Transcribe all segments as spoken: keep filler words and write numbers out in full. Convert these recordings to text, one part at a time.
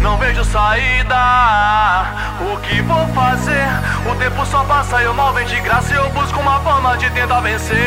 não vejo saída. O que vou fazer? O tempo só passa e eu mal vem de graça. E eu busco uma forma de tentar vencer.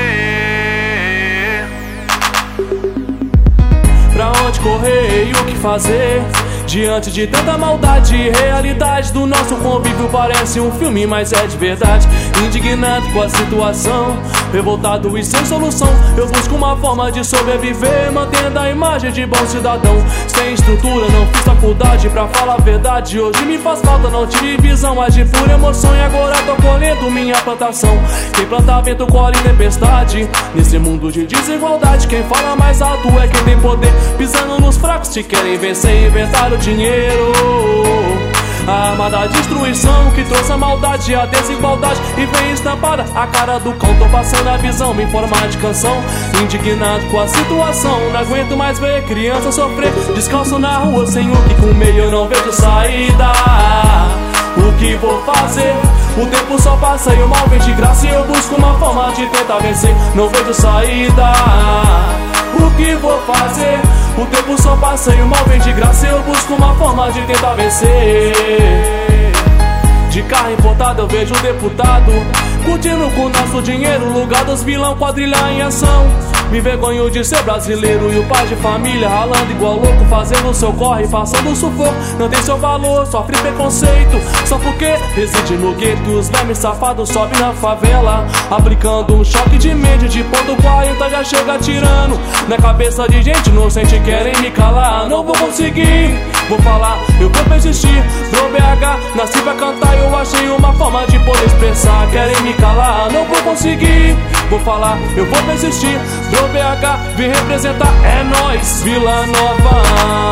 Pra onde correr e o que fazer? Diante de tanta maldade e realidade do nosso convívio, parece um filme, mas é de verdade. Indignado com a situação, revoltado e sem solução, eu busco uma forma de sobreviver, mantendo a imagem de bom cidadão. Sem estrutura, não fiz faculdade, pra falar a verdade, hoje me faz falta, não tive visão, agi por emoção e agora tô colhendo minha plantação. Quem planta vento colhe tempestade, nesse mundo de desigualdade, quem fala mais alto é quem tem poder. Pisando nos fracos, te querem vencer, inventaram dinheiro, a arma da destruição que trouxe a maldade e a desigualdade, e vem estampada a cara do cão. Tô passando a visão em forma de canção, indignado com a situação. Não aguento mais ver criança sofrer, descalço na rua sem o que comer. Eu não vejo saída, o que vou fazer? O tempo só passa e o mal vem de graça, e eu busco uma forma de tentar vencer. Não vejo saída, o que vou fazer? O tempo só passa e o mal vem de graça, eu busco uma forma de tentar vencer. De carro importado eu vejo o deputado curtindo com nosso dinheiro, lugar dos vilão quadrilha em ação. Me envergonho de ser brasileiro e o pai de família ralando igual louco, fazendo seu corre, passando sufoco. Não tem seu valor, sofre preconceito só porque reside no gueto. Os vermes safados sobem na favela, aplicando um choque de mente. De ponto quarenta já chega atirando na cabeça de gente inocente, querem me calar. Não vou conseguir, vou falar, eu vou persistir. Do B H, nasci pra cantar e eu achei uma forma de poder expressar. Querem me calar, não vou conseguir, vou falar, eu vou persistir. Do B H, vim representar, é nóis, Vila Nova.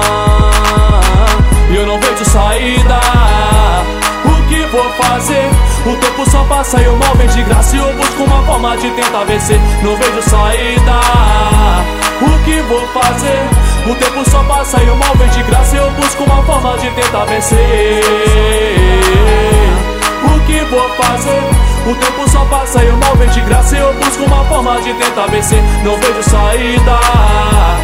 E eu não vejo saída, o que vou fazer? O tempo só passa e o mal vem de graça, e eu busco uma forma de tentar vencer. Não vejo saída, o que vou fazer? O tempo só passa e o mal vem de graça, e eu busco uma forma de tentar vencer. O que vou fazer? O tempo só passa e o mal vem de graça, e eu busco uma forma de tentar vencer. Não vejo saída.